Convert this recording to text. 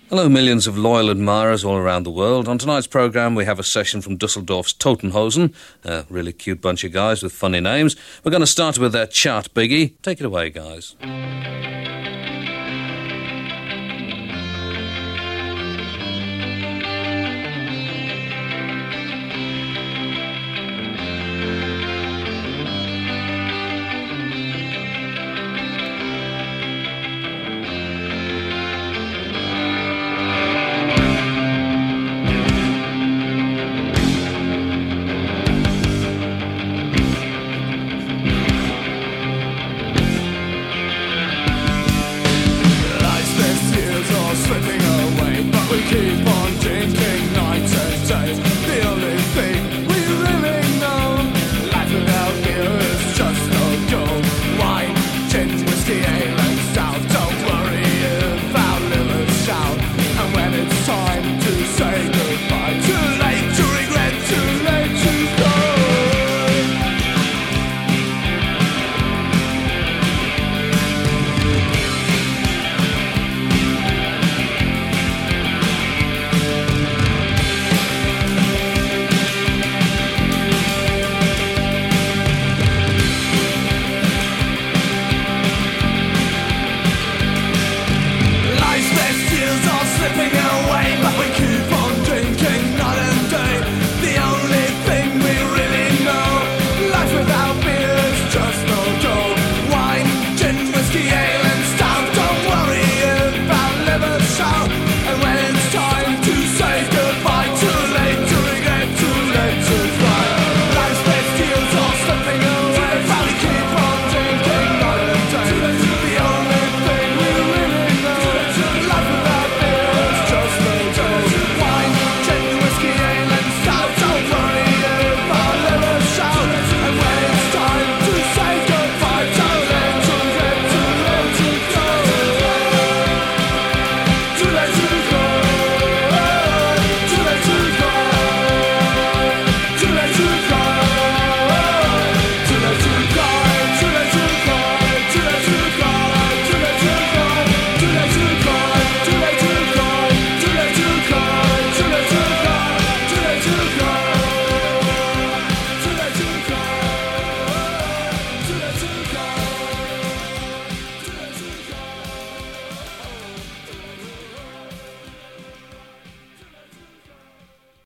Hello, millions of loyal admirers all around the world. On tonight's programme, we have a session from Dusseldorf's Totenhausen, a really cute bunch of guys with funny names. We're going to start with their chart biggie. Take it away, guys.